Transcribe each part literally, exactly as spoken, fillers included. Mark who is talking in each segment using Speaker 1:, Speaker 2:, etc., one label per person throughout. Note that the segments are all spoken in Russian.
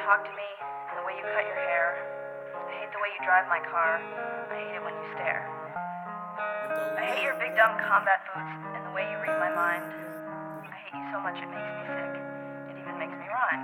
Speaker 1: talk to me and the way you cut your hair. I hate the way you drive my car. I hate it when you stare. I hate your big dumb combat boots and the way you read my mind. I hate you so much it makes me sick. It even makes me rhyme.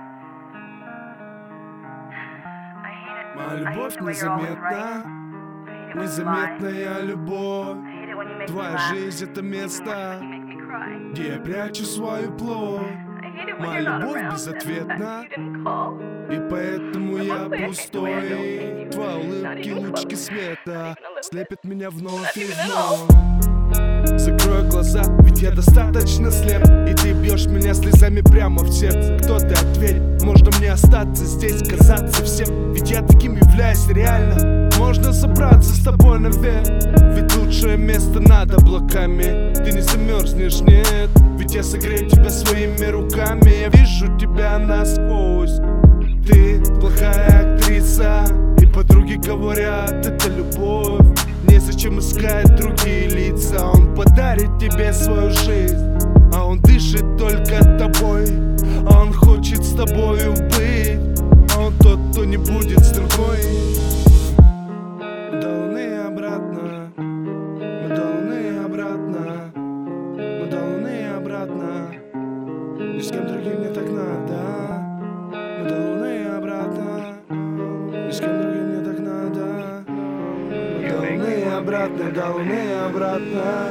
Speaker 1: I hate it.
Speaker 2: Моя
Speaker 1: I hate
Speaker 2: любовь
Speaker 1: the way you're always
Speaker 2: незаметна,
Speaker 1: right. I hate it when you lie.
Speaker 2: незаметная любовь.
Speaker 1: I hate it when you make me
Speaker 2: Твоя
Speaker 1: laugh.
Speaker 2: жизнь — это
Speaker 1: Even worse
Speaker 2: место,
Speaker 1: when you make me cry.
Speaker 2: где я прячу свою плоть.
Speaker 1: I hate it when
Speaker 2: Моя
Speaker 1: you're not
Speaker 2: любовь
Speaker 1: around
Speaker 2: безответна,
Speaker 1: and you didn't call.
Speaker 2: и поэтому я
Speaker 1: Honestly, I hate the way I don't
Speaker 2: пустой.
Speaker 1: hate you.
Speaker 2: Твои
Speaker 1: Not
Speaker 2: улыбки,
Speaker 1: even
Speaker 2: лучики
Speaker 1: close.
Speaker 2: света
Speaker 1: Not even a little
Speaker 2: слепят
Speaker 1: bit.
Speaker 2: меня вновь
Speaker 1: Not
Speaker 2: и
Speaker 1: even at
Speaker 2: вновь. Закрой глаза, ведь я достаточно слеп, и ты бьешь меня слезами прямо в сердце. Кто ты, ответь, можно мне остаться здесь, казаться всем, ведь я таким являюсь реально. Можно собраться с тобой наверх, ведь лучшее место над облаками. Ты не замерзнешь, нет, ведь я согрею тебя своими руками. Я вижу тебя насквозь. Ты плохая актриса, и подруги говорят, это любовь. Незачем искать другие лица. Он подарит тебе свою жизнь, а он дышит только тобой, а он хочет с тобою быть, а он тот, кто не будет с другой. Мы до луны и обратно, мы до луны и обратно, мы до луны и обратно. Ни с кем другим мне так надо. Мы до луны и обратно, ни с кем другим мне так надо. Мы до луны и обратно, до луны и обратно.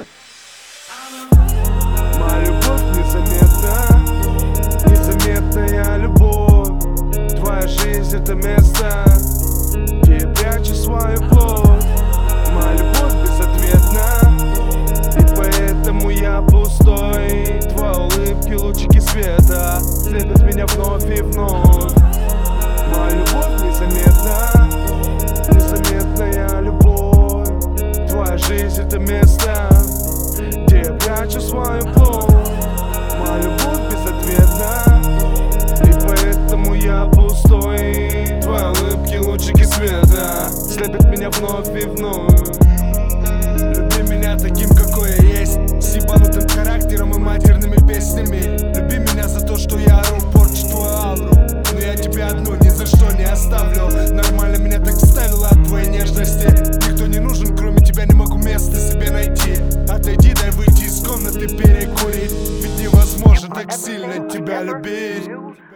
Speaker 2: Моя любовь незаметна, незаметная любовь. Твоя жизнь — это место, где я прячу свою плоть. Моя любовь безответна, и поэтому я пустой. Твои улыбки, лучики света слепят меня вновь и вновь. Моя любовь незаметна, незаметная любовь. Твоя жизнь — это место, где я прячу свою плоть. Моя любовь безответна, и поэтому я пустой. Твои улыбки, лучики света слепят меня вновь и вновь. Люби меня таким, какой я есть, с ебанутым характером и матерными песнями. Люби меня за то, что я ору, порчу твою ауру, но я тебя одну ни за что не оставлю. Нормально меня так ставило от твоей нежности. Никто не нужен, кроме тебя, не могу места себе найти. Отойди, дай выйти из комнаты, перекурить, ведь невозможно так сильно тебя любить.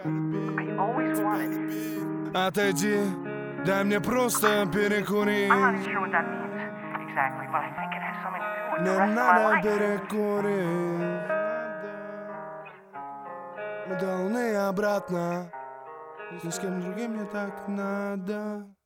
Speaker 2: Отойди, дай мне просто перекурить.
Speaker 1: I'm not sure what that means exactly, but I think it has something to do with the
Speaker 2: Мне
Speaker 1: rest of my
Speaker 2: надо
Speaker 1: life.
Speaker 2: перекурить. Мы до луны и обратно. Ни с кем другим мне так надо.